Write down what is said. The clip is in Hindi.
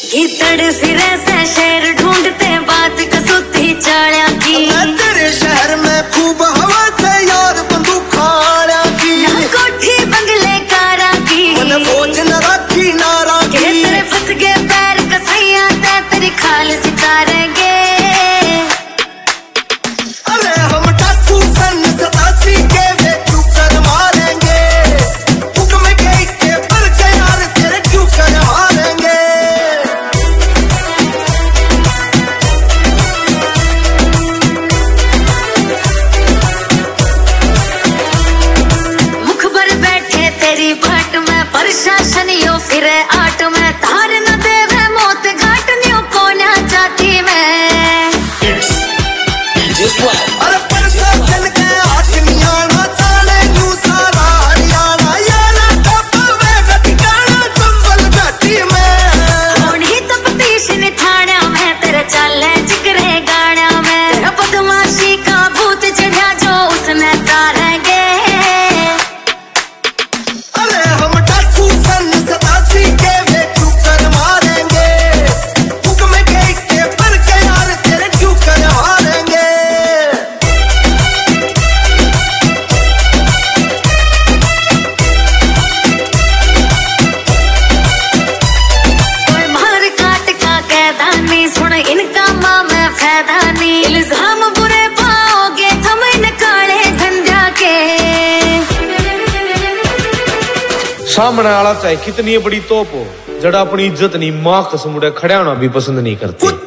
गीतड़ फिरे से शेर ढूंढते बात कसूती चाड़ा की। तेरे शहर में खूब हवा से यार बंदूक खाड़ा की। कोठी बंगले कारा की फौज न राखी नारा की। तेरे फंस गए पैर कसैया ते तेरी खाल सितारेंगे। अरे हम डाकू सन 87 के वे क्यों कर मारेंगे। हुक्म गई के पर के यार तेरे क्यों कर मारेंगे। बाट में प्रशासन यो फिरे आट में तार न देवे मौत घाट न्यू कोना जाती में। अरे प्रशासन के आठमियाना चाले न्यू सारा हरियाणा याना टपवे गठिकाना चंबल घाटी में। होनी तपतीश ने थाना में तेरे चाले जिक्रे गाना में। तेरा बदमाशी का भूत चढ़ा जो उसने तारेंगे। इनका माँ में फायदा नहीं इल्जाम बुरे पाओगे तुम इन काले धंधा के। सामने वाला चाहे कितनी बड़ी तोप हो जड़ा अपनी इज्जत नहीं मां कसम उड़े खड़ा होना भी पसंद नहीं करती।